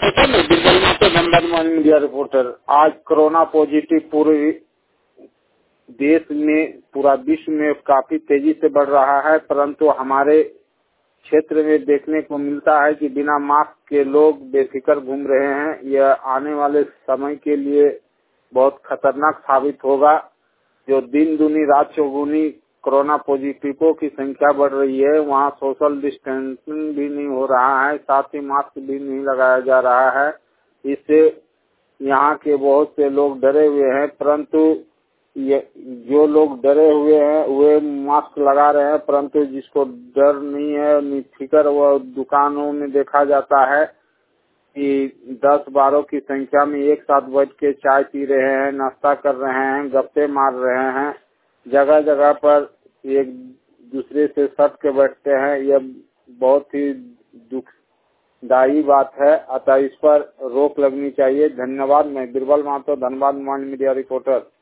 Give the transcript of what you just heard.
Birbal Mahato, Dhanbad morning media reporter. आज corona positive पूरे देश में, पूरा विश्व में काफी तेजी से बढ़ रहा है, परंतु हमारे क्षेत्र में देखने को मिलता है कि बिना मास्क के लोग बेफिक्र घूम रहे हैं। यह आने वाले समय के लिए बहुत खतरनाक साबित होगा। जो दिन दूनी रात चौगुनी कोरोना पॉजिटिवों की संख्या बढ़ रही है, वहाँ सोशल डिस्टेंसिंग भी नहीं हो रहा है, साथ ही मास्क भी नहीं लगाया जा रहा है। इससे यहाँ के बहुत से लोग डरे हुए हैं, परंतु जो लोग डरे हुए हैं वे मास्क लगा रहे हैं, परंतु जिसको डर नहीं है, नहीं फिक्र, वह दुकानों में देखा जाता है कि 10-12 की संख्या में एक साथ बैठ के चाय पी रहे हैं, नाश्ता कर रहे हैं, गप्पे मार रहे हैं, जगह जगह पर एक दूसरे से सट के बैठते हैं। यह बहुत ही दुखदायी बात है, अतः इस पर रोक लगनी चाहिए। धन्यवाद। मैं Birbal Mahato, Dhanbad morning media reporter.